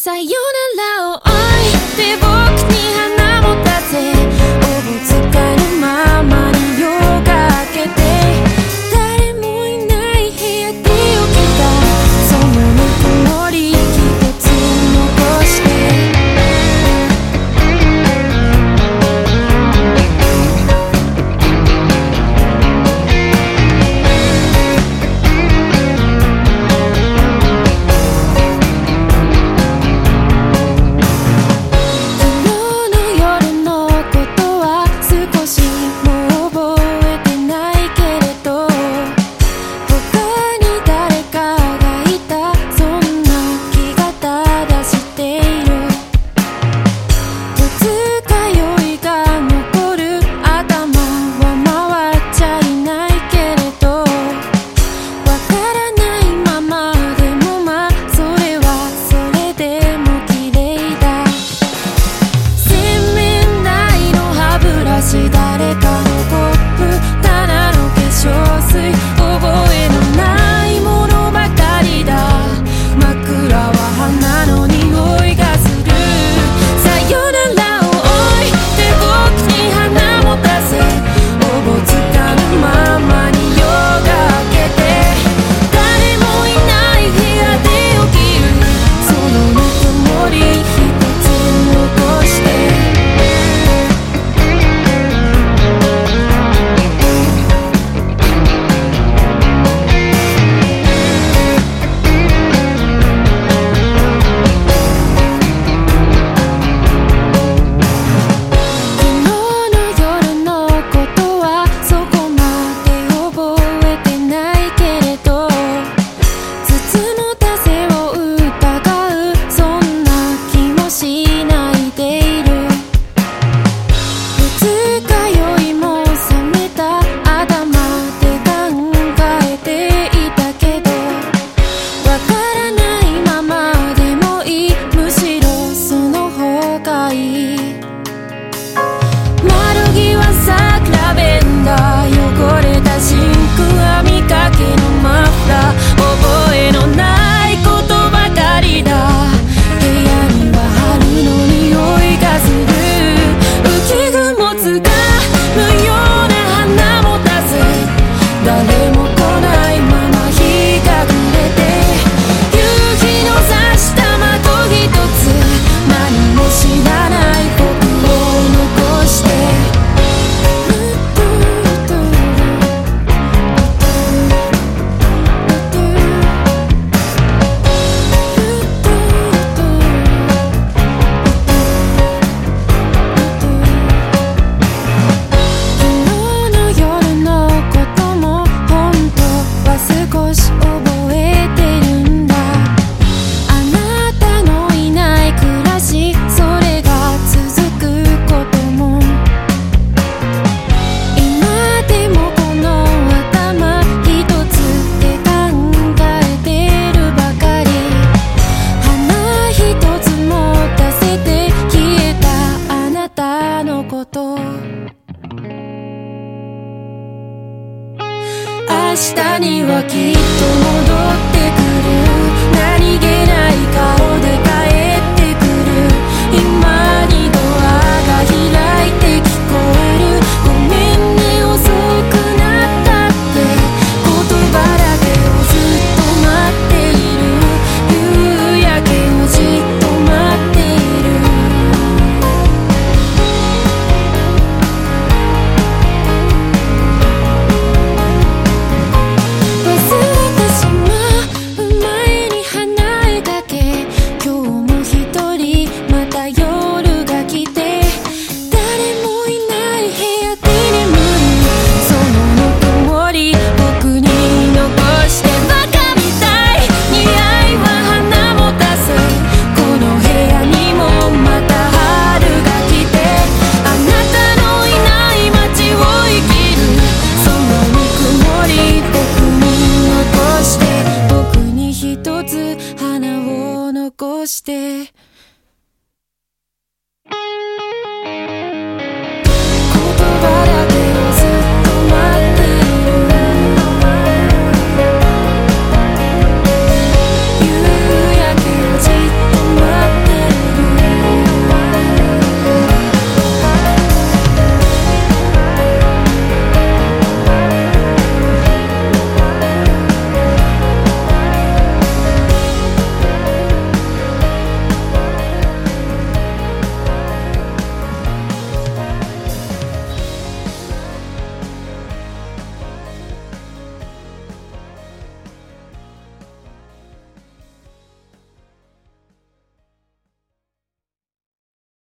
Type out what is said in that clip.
さよならを置いて僕に花持たせ、おぼつかぬままに夜が明けて、誰もいない部屋で起きたそのぬくもり一つ残して、誰かのコップ、ただの化粧水、覚えのないものばかりだ。枕は花の匂いがする。さよならを置いて僕に花持たせ、おぼつかぬままに夜が明けて、誰もいない部屋で起きるそのぬくもり一つ残して、汚れたシンクは見かけのマフラー、覚えのないことばかりだ。部屋には春の匂いがする。浮雲つがむような花持たせ、誰も来ないまま日が暮れて、夕日の差した窓一つ、何も知らない僕を残して、明日にはきっと戻ってくる。何気ない顔で帰ってくる。今にドアが開いて聞こえる。ごめんね遅くなったって言葉だけをずっと待っている。夕焼けをじっと待っている。花を残して